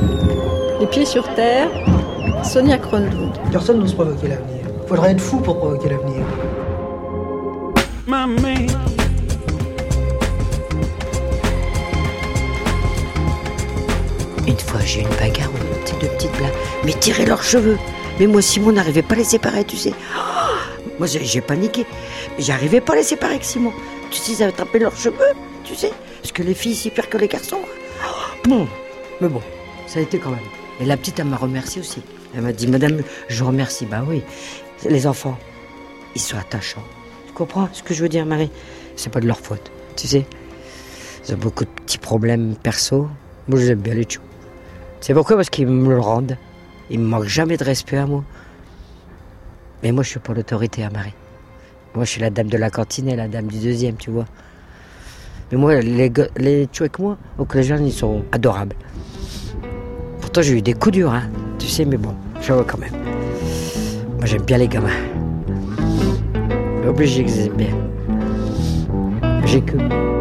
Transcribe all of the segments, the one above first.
Les pieds sur terre, Sonia Kronlund. Personne n'ose provoquer l'avenir. Faudrait être fou pour provoquer l'avenir. Mamie. Une fois, j'ai eu une bagarre où ces deux petites blagues mais tiraient leurs cheveux. Mais moi, Simon n'arrivait pas à les séparer, tu sais. Moi, j'ai paniqué. J'arrivais pas à les séparer avec Simon. Tu sais, ils avaient attrapé leurs cheveux, tu sais. Parce que les filles, c'est pire que les garçons. Bon. Mais bon, ça a été quand même. Et la petite, elle m'a remercié aussi. Elle m'a dit, madame, je vous remercie. Bah oui, les enfants, ils sont attachants. Tu comprends ce que je veux dire, Marie? C'est pas de leur faute, tu sais. Ils ont beaucoup de petits problèmes perso. Moi, je les aime bien, les tchous. C'est pourquoi? Parce qu'ils me le rendent. Ils me manquent jamais de respect à moi. Mais moi, je suis pas l'autorité, hein, Marie. Moi, je suis la dame de la cantine et la dame du deuxième, tu vois. Mais moi, les tchous avec moi, au collège, ils sont adorables. Pourtant, j'ai eu des coups durs, hein, tu sais, mais bon, je vois quand même. Moi, j'aime bien les gamins. Obligé que je les aime bien. J'ai que...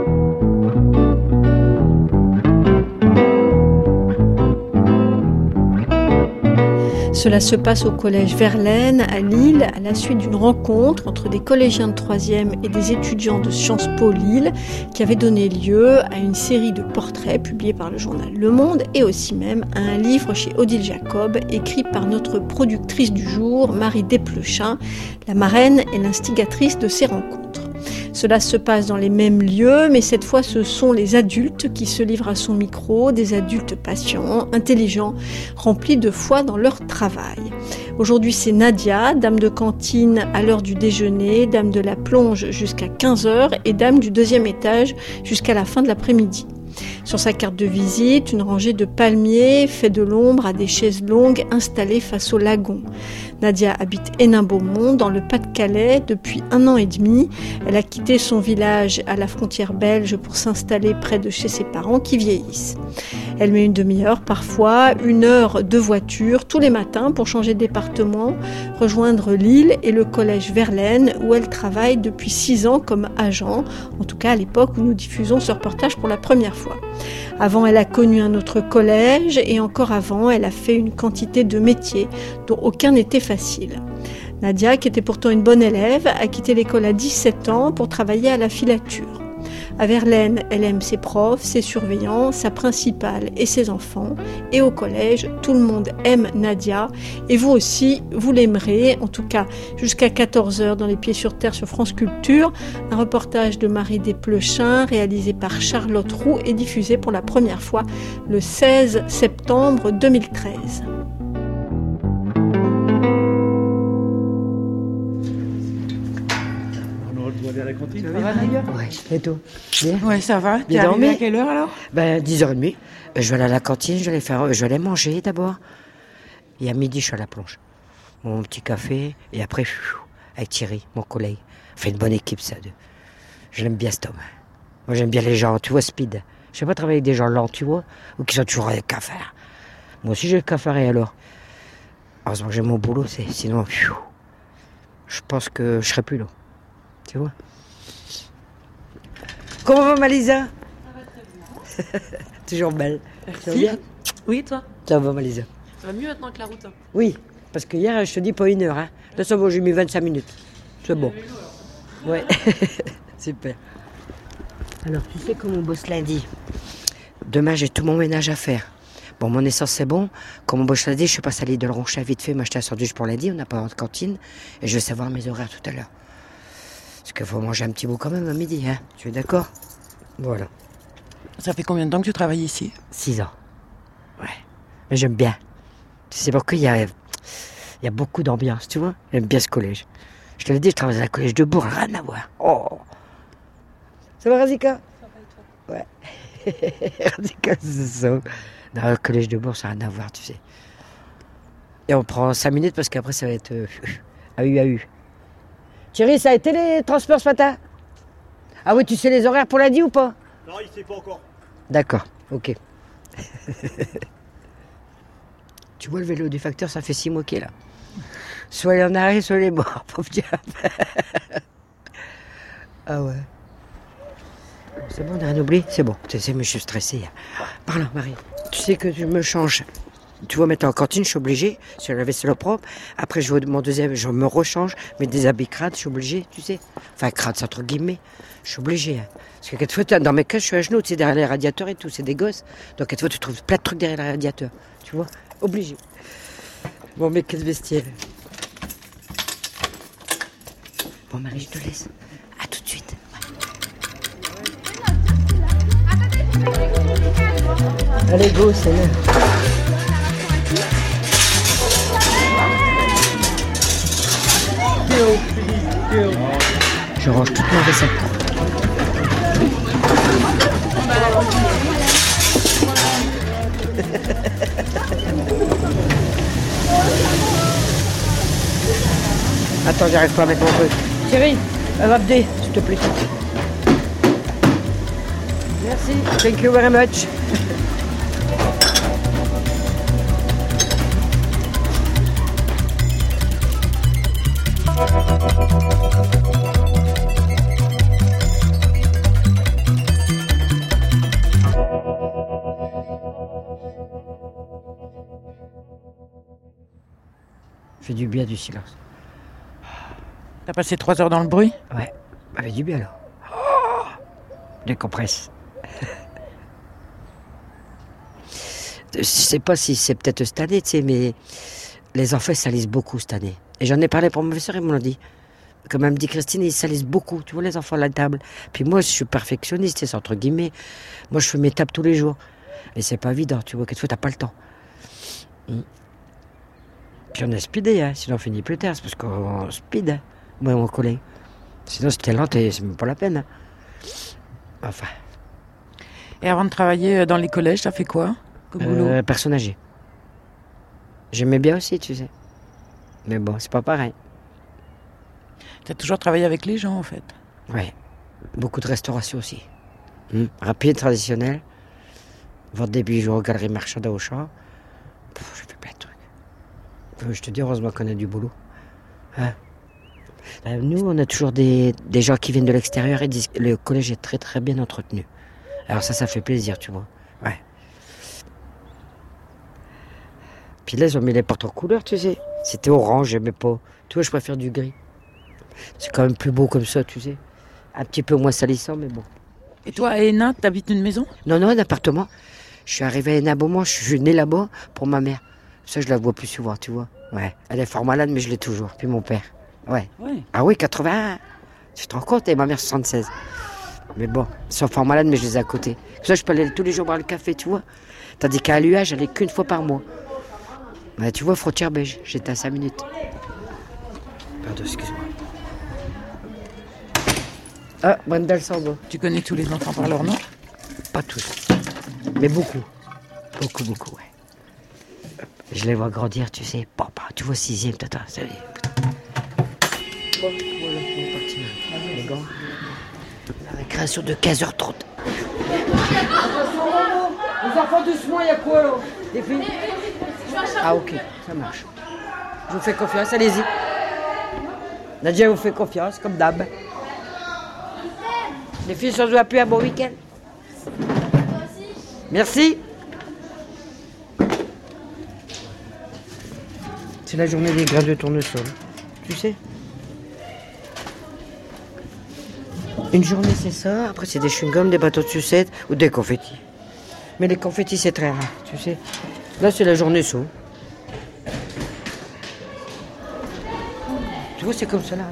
Cela se passe au collège Verlaine, à Lille, à la suite d'une rencontre entre des collégiens de 3e et des étudiants de Sciences Po Lille, qui avait donné lieu à une série de portraits publiés par le journal Le Monde et aussi même à un livre chez Odile Jacob, écrit par notre productrice du jour, Marie Desplechin, la marraine et l'instigatrice de ces rencontres. Cela se passe dans les mêmes lieux, mais cette fois ce sont les adultes qui se livrent à son micro, des adultes patients, intelligents, remplis de foi dans leur travail. Aujourd'hui c'est Nadia, dame de cantine à l'heure du déjeuner, dame de la plonge jusqu'à 15h et dame du 2e étage jusqu'à la fin de l'après-midi. Sur sa carte de visite, une rangée de palmiers fait de l'ombre à des chaises longues installées face au lagon. Nadia habite Hénin-Beaumont, dans le Pas-de-Calais, depuis 1 an et demi. Elle a quitté son village à la frontière belge pour s'installer près de chez ses parents qui vieillissent. Elle met une demi-heure, parfois 1 heure de voiture, tous les matins pour changer de département, rejoindre Lille et le collège Verlaine, où elle travaille depuis 6 ans comme agent, en tout cas à l'époque où nous diffusons ce reportage pour la première fois. Avant, elle a connu un autre collège et encore avant, elle a fait une quantité de métiers dont aucun n'était facile. Nadia, qui était pourtant une bonne élève, a quitté l'école à 17 ans pour travailler à la filature. À Verlaine, elle aime ses profs, ses surveillants, sa principale et ses enfants. Et au collège, tout le monde aime Nadia. Et vous aussi, vous l'aimerez, en tout cas jusqu'à 14h dans Les Pieds sur Terre sur France Culture. Un reportage de Marie Desplechin, réalisé par Charlotte Roux et diffusé pour la première fois le 16 septembre 2013. À la cantine. Ça va, Nadia? Ouais, et toi? Bien? Ouais, ça va. T'es Bien dormi? arrivé à quelle heure alors? 10h30. Je vais aller à la cantine, je vais aller manger d'abord. Et à midi, je suis à la plonge. Mon petit café, et après, avec Thierry, mon collègue. On fait une bonne équipe, ça, deux. Je l'aime bien, cet homme. Moi, j'aime bien les gens, tu vois, speed. Je sais pas travailler avec des gens lents, tu vois, ou qui sont toujours avec qu'à faire. Moi aussi, j'ai le cafaré, alors. Heureusement que j'ai mon boulot, sinon, je pense que je serais plus là. Tu vois? Comment va Malisa? Ça va très bien. Toujours belle. Merci. Ça va bien? Oui, toi? Ça va Malisa? Ça va mieux maintenant que la route. Hein. Oui, parce que hier, je te dis pas 1 heure. Hein. Là, ça va, j'ai mis 25 minutes. C'est bon. Ouais. Super. Alors, tu sais comment on bosse lundi? Demain, j'ai tout mon ménage à faire. Bon, mon essence, c'est bon. Comme on bosse lundi, je suis passé à l'île de Ronchat vite fait m'acheter un sandwich pour lundi. On n'a pas de cantine. Et je vais savoir mes horaires tout à l'heure. Parce qu'il faut manger un petit bout quand même à midi, hein. Tu es d'accord? Voilà. Ça fait combien de temps que tu travailles ici? 6 ans. Ouais. Mais j'aime bien. Tu sais pourquoi il y a beaucoup d'ambiance, tu vois? J'aime bien ce collège. Je te l'ai dit, je travaille dans un collège de bourg, rien à voir. Oh! Ça va, Razika? Ça va et toi? Ouais. Razika, c'est ça. Dans le collège de bourg, ça n'a rien à voir, tu sais. Et on prend 5 minutes parce qu'après, ça va être AU. Thierry, ça a été les transports ce matin? Ah oui, tu sais les horaires pour lundi ou pas? Non, il sait pas encore. D'accord, ok. Tu vois le vélo du facteur, ça fait 6 mois qu'il est là. Soit il est en arrêt, soit il est mort, pauvre diable. Ah ouais. C'est bon, on n'a rien oublié? C'est bon, tu sais, mais je suis stressé. Parle, Marie. Tu sais que je me change. Tu vois, mettre en cantine, je suis obligée. Si la vaisselle propre. Après, je vais mon deuxième, je me rechange. Mais des habits crades, je suis obligée, tu sais. Enfin, crades, c'est entre guillemets. Je suis obligée. Hein. Parce que quelquefois, dans mes cas, je suis à genoux, tu sais, derrière les radiateurs et tout. C'est des gosses. Donc, quelquefois, tu trouves plein de trucs derrière les radiateurs. Tu vois, obligée. Bon, mais quel vestiaire. Bon, Marie, je te laisse. À tout de suite. Allez, go, c'est là. Je range toute ma vaisselle. Attends, j'arrive pas à mettre mon truc. Chérie, elle va m'aider, s'il te plaît. Merci. Thank you very much. Fait du bien du silence. T'as passé 3 heures dans le bruit? Ouais, ça fait du bien là. Oh, décompresse. Je sais pas si c'est peut-être cette année, tu sais, mais les enfants ils salissent beaucoup cette année. Et j'en ai parlé pour mon professeur, ils m'ont dit. Comme elle me dit Christine, ils salissent beaucoup, tu vois, les enfants à la table. Puis moi, je suis perfectionniste, c'est entre guillemets. Moi, je fais mes tables tous les jours. Et c'est pas évident, tu vois, quelquefois, t'as pas le temps. Puis on a speedé, hein, sinon on finit plus tard, c'est parce qu'on speed, hein, moi et mon collègue. Sinon, c'était lent et c'est même pas la peine. Hein. Enfin. Et avant de travailler dans les collèges, t'as fait quoi comme boulot? Personne âgée. J'aimais bien aussi, tu sais. Mais bon, c'est pas pareil. T'as toujours travaillé avec les gens, en fait? Ouais. Beaucoup de restauration aussi. Rapide, traditionnel. Vente des bijoux aux galeries marchandes à Auchan. Je fais plein de trucs. Je te dis, heureusement qu'on a du boulot. Hein? Nous, on a toujours des gens qui viennent de l'extérieur et disent que le collège est très très bien entretenu. Alors ça fait plaisir, tu vois. Ouais. Puis là, ils ont mis les portes en couleur, tu sais. C'était orange, j'aimais pas. Tu vois, je préfère du gris. C'est quand même plus beau comme ça, tu sais. Un petit peu moins salissant, mais bon. Et toi, à Hénin, t'habites une maison? Non, un appartement. Je suis arrivé à Hénin Beaumont, je suis né là-bas pour ma mère. Ça, je la vois plus souvent, tu vois. Ouais. Elle est fort malade, mais je l'ai toujours. Puis mon père. Ouais. Ah oui, 81. Tu te rends compte? Et ma mère, 76. Mais bon, ils sont fort malades, mais je les ai à côté. Comme ça, je peux aller tous les jours boire le café, tu vois. Tandis qu'à l'UA, j'allais qu'une fois par mois. Ouais, tu vois, frontière belge, j'étais à 5 minutes. Pardon, excuse-moi. Ah, Brendel Sambo. Tu connais tous les enfants par leur nom? Pas tous, mais beaucoup. Beaucoup, ouais. Je les vois grandir, tu sais. Papa, tu vois, 6e, tata, ça y est. Bon, voilà, on est parti. Les gants. La récréation de 15h30. Les enfants, doucement, il y a quoi, là? Des filles? Ah, ok, ça marche. Je vous fais confiance, allez-y. Nadia vous fait confiance, comme d'hab. Les filles, on se voit plus, un bon week-end. Merci. C'est la journée des grains de tournesol, tu sais. Une journée, c'est ça. Après, c'est des chewing-gums, des bateaux de sucette ou des confettis. Mais les confettis, c'est très rare, tu sais. Là, c'est la journée saut. Tu vois, c'est comme ça, là.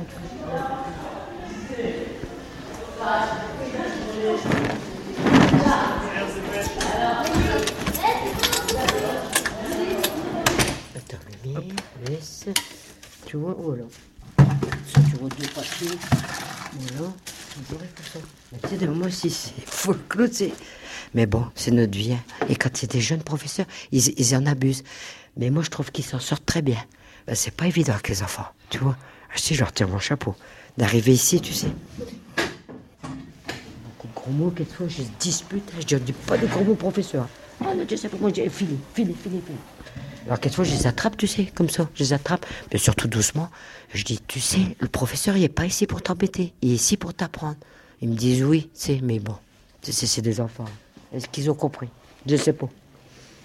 Attends, laisse. Tu vois, voilà. Ça, tu vois deux papiers. Voilà. J'aurais fait ça. Mais tu sais, moi aussi, c'est full cloud, c'est... Mais bon, c'est notre vie. Hein. Et quand c'est des jeunes professeurs, ils en abusent. Mais moi, je trouve qu'ils s'en sortent très bien. Ben, c'est pas évident avec les enfants, tu vois. Je sais, je leur tire mon chapeau. D'arriver ici, tu sais. Beaucoup de gros mots, quelquefois, je dispute. Je dis pas de gros mots, professeur. Oh, non, tu sais pas, moi, je dis, file. Alors, quelquefois, je les attrape, tu sais, comme ça. Je les attrape, mais surtout doucement. Je dis, tu sais, le professeur, il est pas ici pour t'embêter. Il est ici pour t'apprendre. Ils me disent oui, tu sais, mais bon. C'est des enfants. Est-ce qu'ils ont compris? Je sais pas.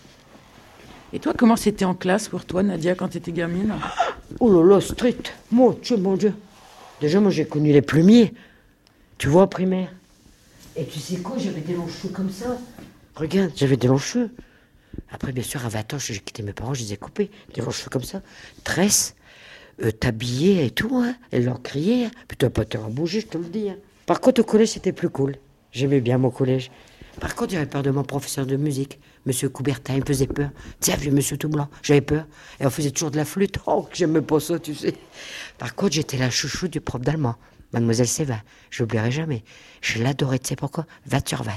Et toi, comment c'était en classe pour toi, Nadia, quand tu étais gamine? Oh là là, strict. Mon Dieu, mon Dieu. Déjà, moi, j'ai connu les plumiers. Tu vois, en primaire. Et tu sais quoi, j'avais des longs cheveux comme ça. Regarde, j'avais des longs cheveux. Après, bien sûr, à 20 ans, j'ai quitté mes parents, je les ai coupés. Des longs cheveux comme ça. Tresse, t'habillais et tout, hein. Et leur crier. Puis t'as pas à bouger, je te le dis. Hein. Par contre, au collège, c'était plus cool. J'aimais bien mon collège. Par contre, j'avais peur de mon professeur de musique, Monsieur Coubertin, il me faisait peur. Tu sais, vieux monsieur tout blanc, j'avais peur. Et on faisait toujours de la flûte. Oh, j'aimais pas ça, tu sais. Par contre, j'étais la chouchou du prof d'allemand, Mademoiselle Sévin. Je l'oublierai jamais. Je l'adorais, tu sais pourquoi? 20 sur 20.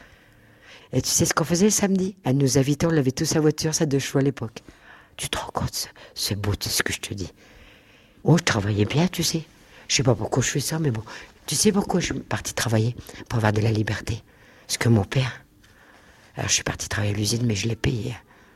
Et tu sais ce qu'on faisait le samedi? Elle nous invitait, on avait tous sa voiture, sa 2 chevaux à l'époque. Tu te rends compte, c'est beau, tu sais ce que je te dis. Oh, je travaillais bien, tu sais. Je sais pas pourquoi je fais ça, mais bon. Tu sais pourquoi je suis partie travailler? Pour avoir de la liberté. Parce que mon père... Alors, je suis partie travailler à l'usine, mais je l'ai payé.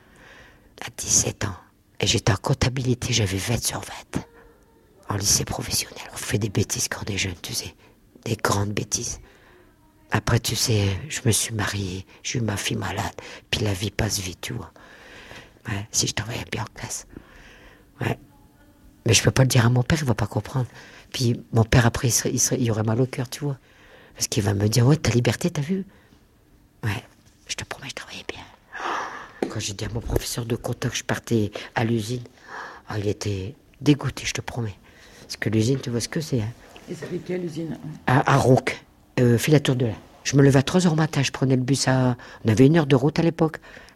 À 17 ans. Et j'étais en comptabilité, j'avais 20 sur 20. En lycée professionnel. On fait des bêtises quand on est jeune, tu sais. Des grandes bêtises. Après, tu sais, je me suis mariée, j'ai eu ma fille malade. Puis la vie passe vite, tu vois. Ouais, si je travaillais bien en classe. Ouais. Mais je peux pas le dire à mon père, il va pas comprendre. Puis mon père, après, il aurait mal au cœur, tu vois. Parce qu'il va me dire, ouais, ta liberté, t'as vu? Ouais, je te promets, je travaillais bien. Quand j'ai dit à mon professeur de compta que je partais à l'usine, oh, il était dégoûté, je te promets. Parce que l'usine, tu vois ce que c'est, hein? Et c'était quelle usine? À Ronc, Filature de lin. Je me levais à 3h matin, je prenais le bus à... On avait 1 heure de route à l'époque.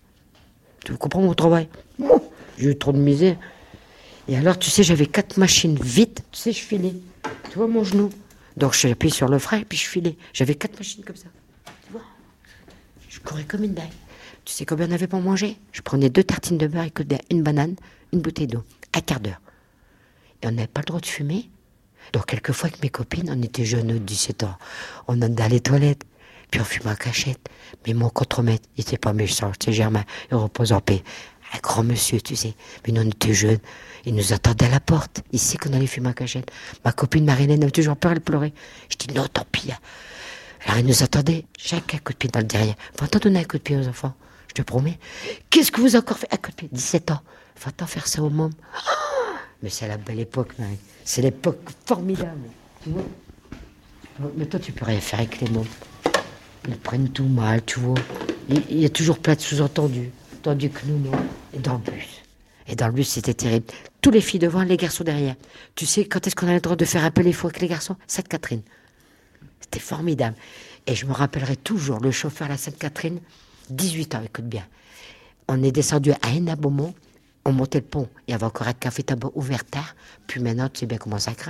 Tu comprends mon travail? J'ai eu trop de misère. Et alors, tu sais, j'avais 4 machines vides. Tu sais, je filais. Tu vois mon genou? Donc, je appuyais sur le frein et puis je filais. J'avais 4 machines comme ça. Tu vois? Je courais comme une dingue. Tu sais combien on avait pour manger? Je prenais 2 tartines de beurre et une banane, une bouteille d'eau. Un quart d'heure. Et on n'avait pas le droit de fumer. Donc, quelquefois, avec mes copines, on était jeunes, de 17 ans. On allait dans les toilettes. Puis on fumait en cachette. Mais mon contremaître, il était pas méchant. C'est Germain, il repose en paix. Un grand monsieur, tu sais. Mais nous, on était jeunes. Il nous attendait à la porte. Il sait qu'on allait fumer en cachette. Ma copine Marilène avait toujours peur, elle pleurait. Je dis non, tant pis. Alors il nous attendait. Chacun un coup de pied dans le derrière. Va-t'en donner un coup de pied aux enfants. Je te promets. Qu'est-ce que vous avez encore fait? Un coup de pied. 17 ans. Va-t'en faire ça au môme. Mais c'est la belle époque, Marie. C'est l'époque formidable. Tu vois? Mais toi, tu peux rien faire avec les mômes. Ils prennent tout mal, tu vois. Il y a toujours plein de sous-entendus. Tandis que nous, non. Et dans le bus. Et dans le bus, c'était terrible. Tous les filles devant, les garçons derrière. Tu sais, quand est-ce qu'on a le droit de faire un peu les fous avec les garçons? Sainte-Catherine. C'était formidable. Et je me rappellerai toujours, le chauffeur à la Sainte-Catherine, 18 ans, écoute bien. On est descendu à Hénin-Beaumont, on montait le pont. Il y avait encore un café tabac ouvert tard. Puis maintenant, tu sais bien comment ça craint.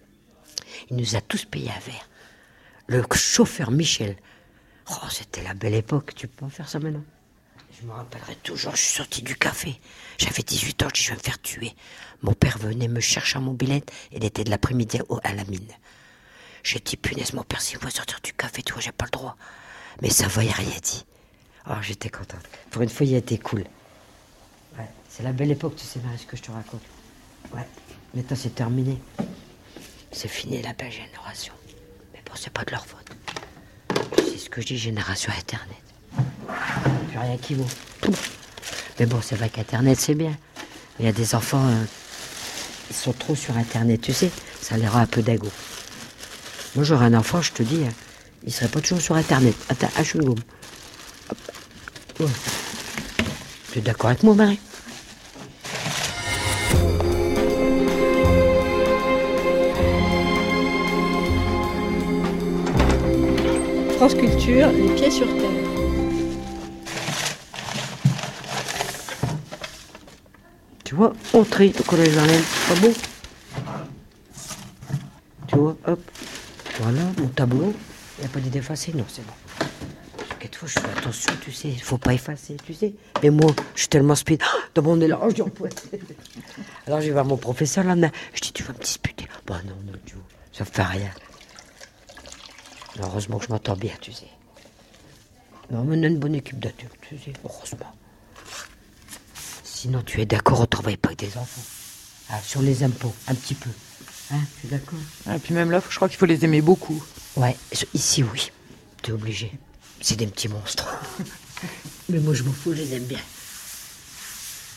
Il nous a tous payé un verre. Le chauffeur Michel. Oh, c'était la belle époque. Tu peux pas faire ça maintenant? Je me rappellerai toujours, je suis sorti du café. J'avais 18 ans, je dis, je vais me faire tuer. Mon père venait me chercher à mobilette. Il était de l'après-midi à la mine. J'ai dit, punaise, mon père, s'il va sortir du café, tu vois, j'ai pas le droit. Mais ça va, il n'a rien dit. Oh, j'étais contente. Pour une fois, il a été cool. Ouais, c'est la belle époque, tu sais bien ce que je te raconte. Ouais, maintenant c'est terminé. C'est fini la belle génération. Mais bon, c'est pas de leur faute. C'est ce que je dis, génération Internet. Plus rien qui vaut. Mais bon, c'est vrai qu'Internet, c'est bien. Il y a des enfants, ils sont trop sur Internet, tu sais. Ça les rend un peu d'ago. Moi, j'aurais un enfant, je te dis, il serait pas toujours sur Internet. Attends, un chewing-gum. Ouais. Tu es d'accord avec moi, Marie? France Culture, les pieds sur terre. Tu vois, on trie au collège Verlaine, pas beau? Tu vois, hop, voilà, mon tableau. Il n'y a pas d'idée effacée, non, c'est bon. Quelquefois, je fais attention, tu sais, il ne faut pas effacer, tu sais. Mais moi, je suis tellement speed, dans mon élan, je dis, alors, je vais voir mon professeur, là, je dis, tu vas me disputer? Bah non, non, tu vois, ça ne fait rien. Heureusement que je m'entends bien, tu sais. Non, mais on a une bonne équipe d'adultes, tu sais, heureusement. Sinon, tu es d'accord, on ne travaille pas avec des enfants. Ah, sur les impôts, un petit peu. Hein, tu es d'accord? Et puis même là, je crois qu'il faut les aimer beaucoup. Ouais, ici, oui. Tu es obligé. C'est des petits monstres. Mais moi, je m'en fous, je les aime bien.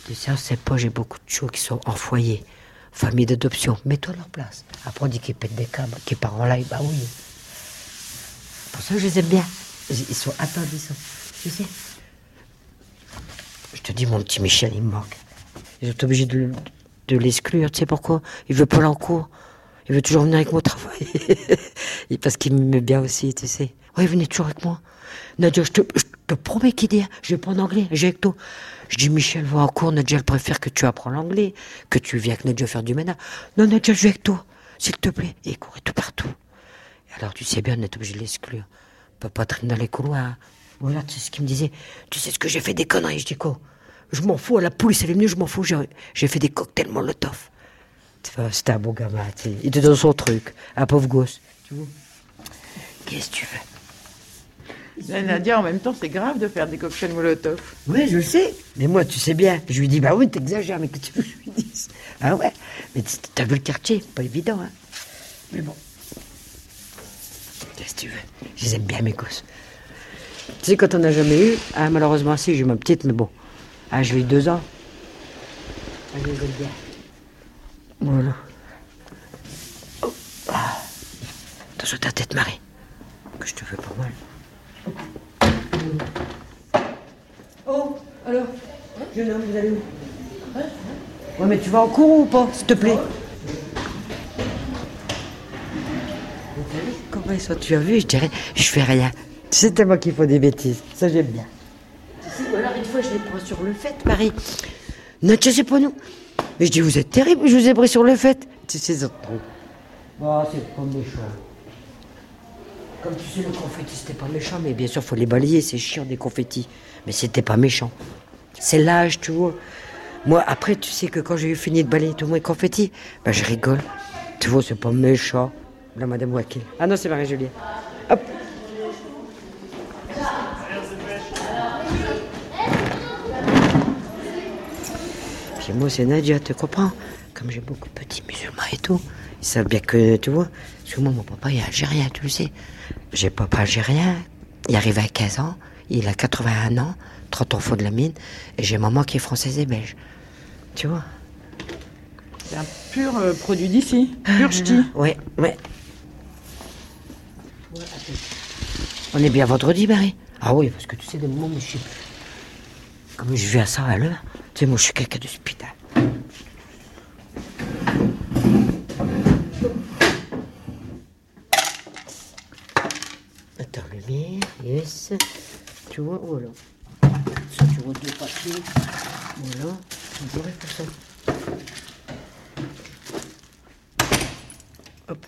Tu sais, on sait pas, j'ai beaucoup de choses qui sont en foyer, famille d'adoption. Mets-toi à leur place. Après, on dit qu'ils pètent des câbles, qu'ils partent en live. Bah oui. Pour ça, je les aime bien. Ils sont attendissants. Tu sais. Je te dis, mon petit Michel, il me manque. Ils sont obligés de l'exclure. Tu sais pourquoi? Il veut pas aller en cours. Il veut toujours venir avec moi au travail. Et parce qu'il m'aime bien aussi, tu sais. Ouais, venez toujours avec moi. Nadia, je te promets qu'il dit, je vais pas en anglais, j'ai avec toi. Je dis, Michel, va en cours, Nadia, elle préfère que tu apprends l'anglais, que tu viennes avec Nadia faire du ménage. Non, Nadia, je vais avec toi, s'il te plaît. Et il courait tout partout. Et alors, tu sais bien, on est obligé de l'exclure. On peut pas traîner dans les couloirs. Voilà, tu sais ce qu'il me disait. Tu sais ce que j'ai fait des conneries, je dis quoi? Je m'en fous, la police elle est venue, je m'en fous, j'ai fait des cocktails Molotov. C'était un beau gamin, tu sais. Il était dans son truc, un pauvre gosse. Tu vois? Qu'est-ce que tu veux? Nadia, en même temps, c'est grave de faire des cocktails Molotov. Oui, je le sais. Mais moi, tu sais bien. Je lui dis, bah oui, t'exagères, mais que tu veux que je lui dise? Ah ouais. Mais t'as vu le quartier, pas évident, hein. Mais bon. Qu'est-ce que tu veux? Je les aime bien, mes gosses. Tu sais, quand on n'a jamais eu, ah, malheureusement, si, j'ai ma petite, mais bon. Ah, j'ai eu 2 ans. Ah, je les aime bien. Voilà. Oh. Ah. Attention, ta tête marée. Que je te fais pas mal. Oh, alors, jeune homme, vous allez où? Ouais, mais tu vas en cours ou pas, s'il te plaît? Comment ça, tu as vu? Je dirais, je fais rien. Tu sais tellement qu'il faut des bêtises. Ça, j'aime bien. Tu sais, ou alors une fois, je les prends sur le fait, Marie. Non, tu sais pas nous. Mais je dis, vous êtes terrible, je vous ai pris sur le fait. Tu sais, ça te trompe. Bon, c'est pas méchant. Comme tu sais, le confetti, c'était pas méchant, mais bien sûr, faut les balayer, c'est chiant des confettis. Mais c'était pas méchant. C'est l'âge, tu vois. Moi, après, tu sais que quand j'ai eu fini de balayer tous mes confettis, ben, je rigole. Tu vois, c'est pas méchant. La madame Wakil. Ah non, c'est Marie-Julie. Hop. Puis moi, c'est Nadia, tu comprends? Comme j'ai beaucoup de petits musulmans et tout, ils savent bien que, tu vois, parce que moi, mon papa, il est algérien, tu le sais. J'ai papa algérien, il arrive à 15 ans, il a 81 ans, 30 enfants de la mine, et j'ai maman qui est française et belge. Tu vois? C'est un pur produit d'ici, pur ch'ti. Ouais. On est bien vendredi, Marie? Ah oui, parce que tu sais, des moments où je suis... Comme je viens à ça à l'heure, tu sais, moi, je suis quelqu'un de hospital. Attends, lumière, yes. Tu vois, voilà. Ça, tu vois 2 papiers. Voilà. Toujours pour ça. Hop.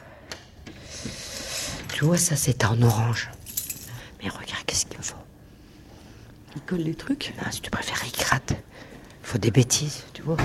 Tu vois, ça, c'est en orange. Mais regarde, qu'est-ce qu'ils font? Ils collent les trucs. Non, si tu préfères, ils grattent. Il faut des bêtises, tu vois.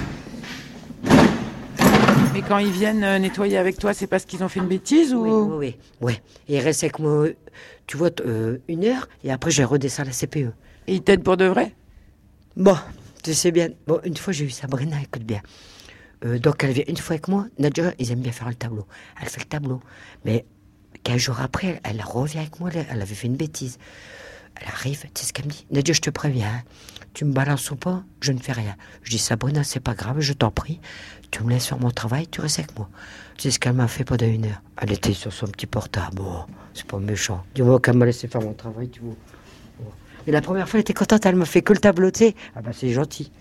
Mais quand ils viennent nettoyer avec toi, c'est parce qu'ils ont fait une bêtise ou... Oui. Et ils restent avec moi, tu vois, 1 heure, et après, je redescends à la CPE. Et ils t'aident pour de vrai? Bon, tu sais bien. Bon, une fois, j'ai eu Sabrina, écoute bien. Donc, elle vient une fois avec moi. Nadia, ils aiment bien faire le tableau. Elle fait le tableau. Mais 15 jours après, elle revient avec moi. Elle avait fait une bêtise. Elle arrive, tu sais ce qu'elle me dit? Nadia, je te préviens, hein, tu me balances ou pas, je ne fais rien. Je dis, Sabrina, c'est pas grave, je t'en prie. Tu me laisses faire mon travail, tu restes avec moi. Tu sais ce qu'elle m'a fait pendant 1 heure? Elle était sur son petit portable. Bon, c'est pas méchant. Du moment qu'elle m'a laissé faire mon travail, tu vois. Bon. Et la première fois, elle était contente, elle m'a fait que le tableau, tu sais. Ah ben, c'est gentil.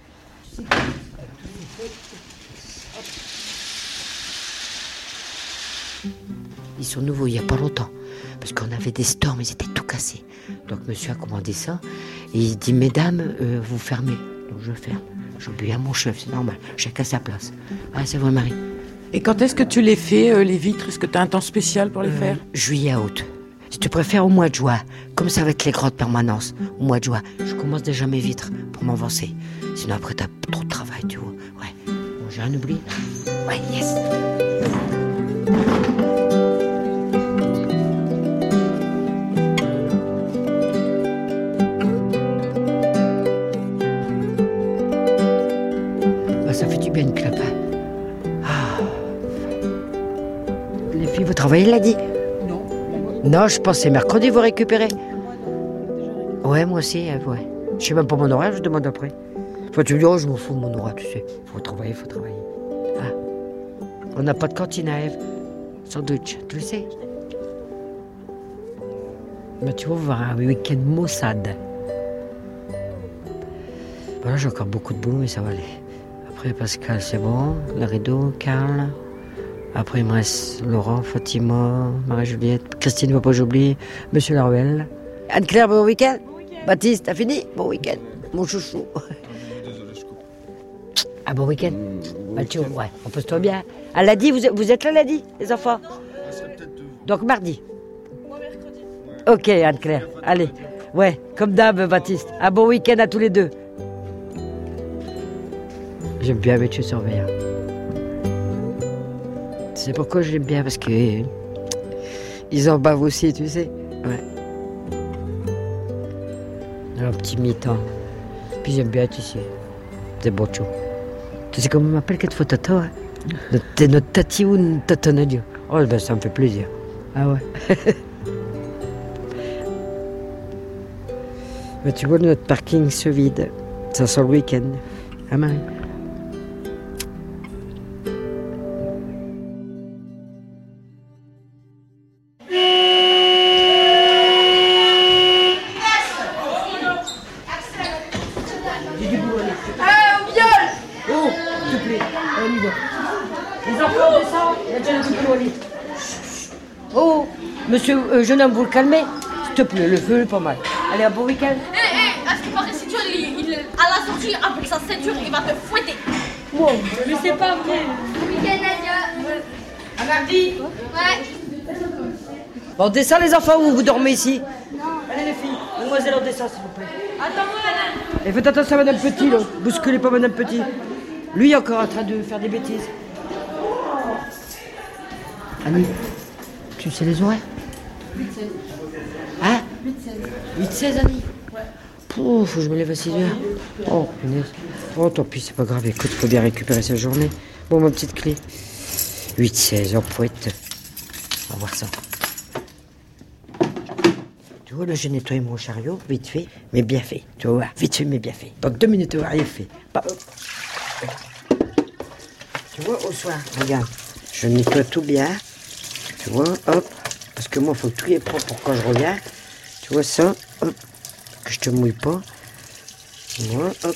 Ils sont nouveaux, il n'y a pas longtemps. Parce qu'on avait des stores, mais ils étaient tout cassés. Donc monsieur a commandé ça. Et il dit, mesdames, vous fermez. Donc je ferme. J'obéis à mon chef, c'est normal. Chacun sa place. Ah, c'est vrai, Marie. Et quand est-ce que tu les fais, les vitres? Est-ce que tu as un temps spécial pour les faire? Juillet à août. Si tu préfères, au mois de juin. Comme ça avec les grandes permanences. Au mois de juin. Je commence déjà mes vitres pour m'avancer. Sinon après, t'as trop de travail, tu vois. Ouais. Bon, j'ai rien oublié. Ouais, yes. Ça fait du bien une clope. Ah. Les filles, vous travaillez lundi? Non, je pense que c'est mercredi, vous récupérez. Ouais, moi aussi, ouais. Je sais même pas mon horaire, je demande après. Enfin, tu me dis, oh, je m'en fous, mon droit, tu sais. Faut travailler. Ah. On n'a pas de cantine à Ève. Sandwich, tu le sais. Mais tu vas voir un week-end maussade. Voilà, j'ai encore beaucoup de boulot, mais ça va aller. Après, Pascal, c'est bon. Le rideau, Karl. Après, il me reste Laurent, Fatima, Marie-Juliette, Christine, faut pas que j'oublie, Monsieur Laruelle. Anne-Claire, bon week-end. Baptiste, t'as fini? Bon week-end. Mon chouchou. Ah, bon week-end. Mathieu, ouais, repose-toi bien. À lundi, vous êtes là lundi, les enfants? Donc mardi. Moi, mercredi. Ok, Anne-Claire, allez. Ouais, comme d'hab, Baptiste. Un bon week-end à tous les deux. J'aime bien Mathieu Surveillant. Tu sais pourquoi je l'aime bien? Parce que ils en bavent aussi, tu sais. Ouais. Un petit mi-temps. Puis j'aime bien, tu sais. C'est bon, chou. Tu sais comment on m'appelle cette fois Tata, hein? T'es notre tati ou Tata Nadia. Oh, ben ça me fait plaisir. Ah ouais. Mais tu vois, notre parking se vide. Ça sent le week-end. Ah, Marie? Oh, monsieur, jeune homme, vous le calmez? S'il te plaît, le feu est pas mal. Allez, un bon week-end. À ce qui paraît, si tu à la sortie, avec sa ceinture, il va te fouetter. Wow, mais c'est pas vrai. Week-end, Nadia. À mardi. Ouais. Bon, on descend les enfants ou vous dormez ici? Non. Allez les filles, mademoiselle, on descend s'il vous plaît. Attends-moi, madame. Et faites attention à madame Petit, là. Bousculez pas madame Petit. Lui, il est encore en train de faire des bêtises. Annie, tu sais les horaires? 8-16. Hein? 8-16. 8-16, Annie? Ouais. Pouf, faut que je me lève à 6 heures. Oh, punaise. Oh, tant pis, c'est pas grave. Écoute, faut bien récupérer sa journée. Bon, ma petite clé. 8-16, oh, poète. On va voir ça. Tu vois, là, j'ai nettoyé mon chariot, vite fait, mais bien fait. Tu vois, vite fait, mais bien fait. Donc 2 minutes, rien fait. Bah, tu vois, au soir, regarde, je nettoie tout bien. Tu vois, hop. Parce que moi, il faut que tout est propre pour quand je reviens. Tu vois ça, hop. Que je te mouille pas. Voilà, hop.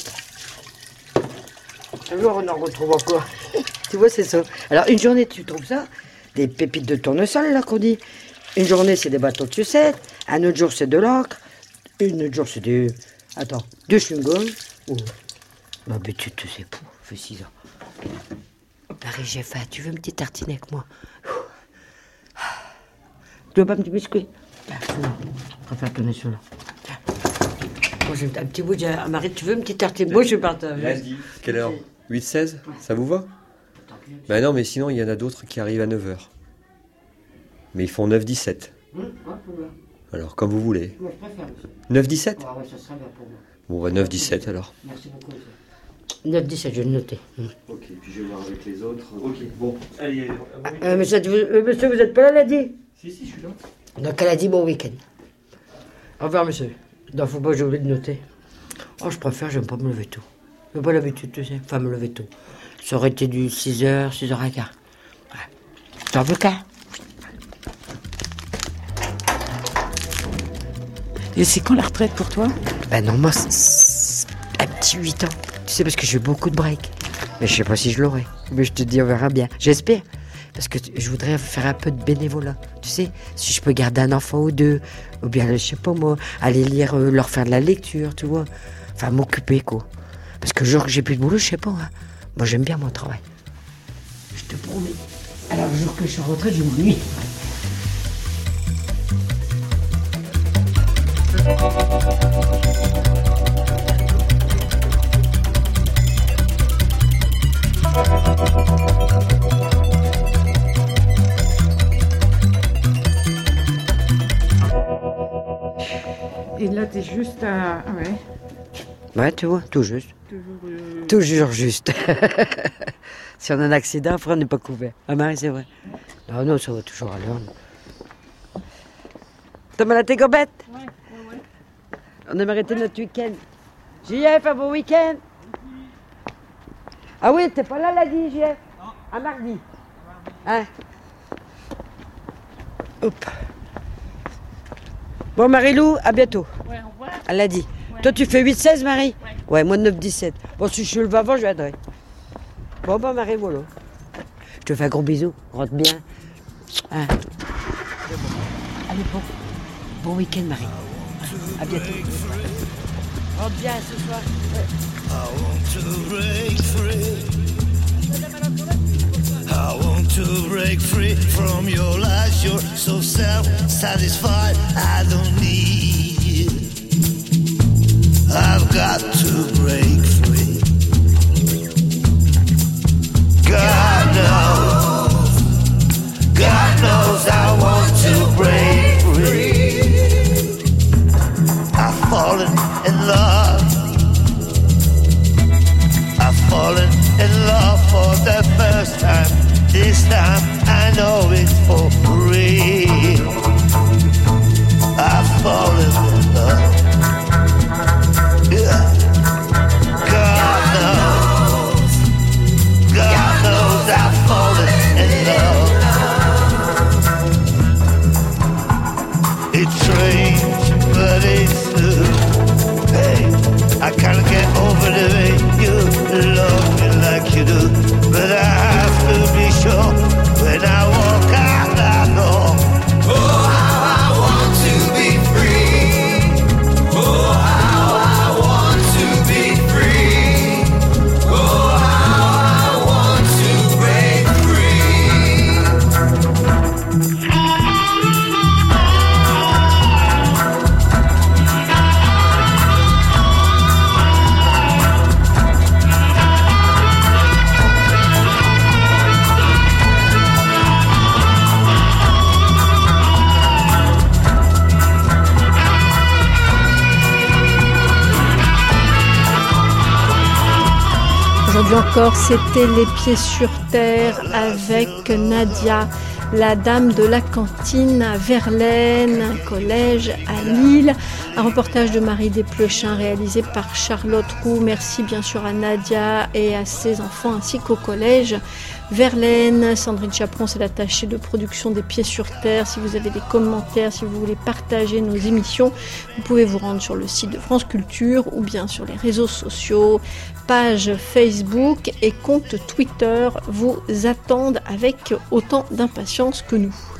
Alors, on en retrouve encore. Tu vois, c'est ça. Alors, une journée, tu trouves ça, des pépites de tournesol, là, qu'on dit. Une journée, c'est des bâtons de sucette. Un autre jour, c'est de l'encre. Une autre jour, c'est des... Attends, du chewing-gum. Oh. Ma bêtise, tu sais, fait 6 ans. Marie, j'ai faim. Tu veux une petite tartine avec moi? Tu veux pas un petit biscuit? Je préfère donner celui-là. Moi, j'ai un petit bout de... Marie, tu veux une petite tartine? Moi, je partage. Lundi. Quelle heure? 8-16? Ça vous va? Ben non, mais sinon, il y en a d'autres qui arrivent à 9h. Mais ils font 9-17. Alors, comme vous voulez. Moi, je préfère. 9-17? Ah ouais, ça serait bien pour moi. Bon, bah 9-17 alors. Merci beaucoup. 9-17, je vais le noter. Ok, puis je vais voir avec les autres. Ok, bon. Allez, Monsieur, vous êtes pas là lundi? Si, je suis là. Donc, elle a dit bon week-end. Au revoir, monsieur. Non, faut pas que j'ai oublié de noter. Oh, je préfère, j'aime pas me lever tôt. J'ai pas l'habitude, tu sais, pas me lever tôt. Ça aurait été du 6h, 6h15. Ouais. T'en veux qu'un? Et c'est quand la retraite pour toi? Ben non, moi, c'est un petit 8 ans. Tu sais, parce que j'ai beaucoup de break. Mais je sais pas si je l'aurai. Mais je te dis, on verra bien. J'espère. Parce que je voudrais faire un peu de bénévolat. Tu sais, si je peux garder un enfant ou deux, ou bien, je sais pas moi, aller lire, leur faire de la lecture, tu vois. Enfin, m'occuper, quoi. Parce que le jour que j'ai plus de boulot, je sais pas. Hein. Moi, j'aime bien mon travail. Je te promets. Alors, le jour que je suis rentrée, je m'ennuie. Et là, t'es juste à... Ah ouais. Ouais, tu vois, tout juste. Toujours juste. Si on a un accident, après, on n'est pas couvert. Ah, Marie, c'est vrai. Non, ça va toujours à l'heure. T'as mal à tes gobettes? Ouais. On aime arrêter notre week-end. JF, un bon week-end? Ah oui, t'es pas là lundi, j'y ai. À mardi. Hein? Hop. Bon, Marie-Lou, à bientôt. Ouais, au revoir. Elle l'a dit. Toi, tu fais 8-16, Marie? Ouais, moi 9-17. Bon, si je suis le avant, je viendrai. Bon, bah, Marie, voilà. Je te fais un gros bisou. Rentre bien. Hein. Allez, bon week-end, Marie. À bientôt. Rentre bien ce soir. Ouais. I want to break free from your lies. You're so self-satisfied. I don't need you. I've got to break free. God knows I want to break free. I've fallen in love. I've fallen in love for the first time. This time I know it's for real. I've fallen in love. Yeah. God knows I've fallen in love. It's strange, but it's true. Hey, I can't get over the way you love me like you do. But I have to be sure when I walk out that door. Oh, how I want to be free. Oh, how I want to be free. Oh, how I want to break Aujourd'hui encore, c'était Les Pieds sur Terre avec Nadia, la dame de la cantine à Verlaine, un collège à Lille. Un reportage de Marie Desplechin réalisé par Charlotte Roux. Merci bien sûr à Nadia et à ses enfants ainsi qu'au collège Verlaine. Sandrine Chaperon, c'est l'attachée de production des Pieds sur Terre. Si vous avez des commentaires, si vous voulez partager nos émissions, vous pouvez vous rendre sur le site de France Culture ou bien sur les réseaux sociaux. Page Facebook et compte Twitter vous attendent avec autant d'impatience que nous.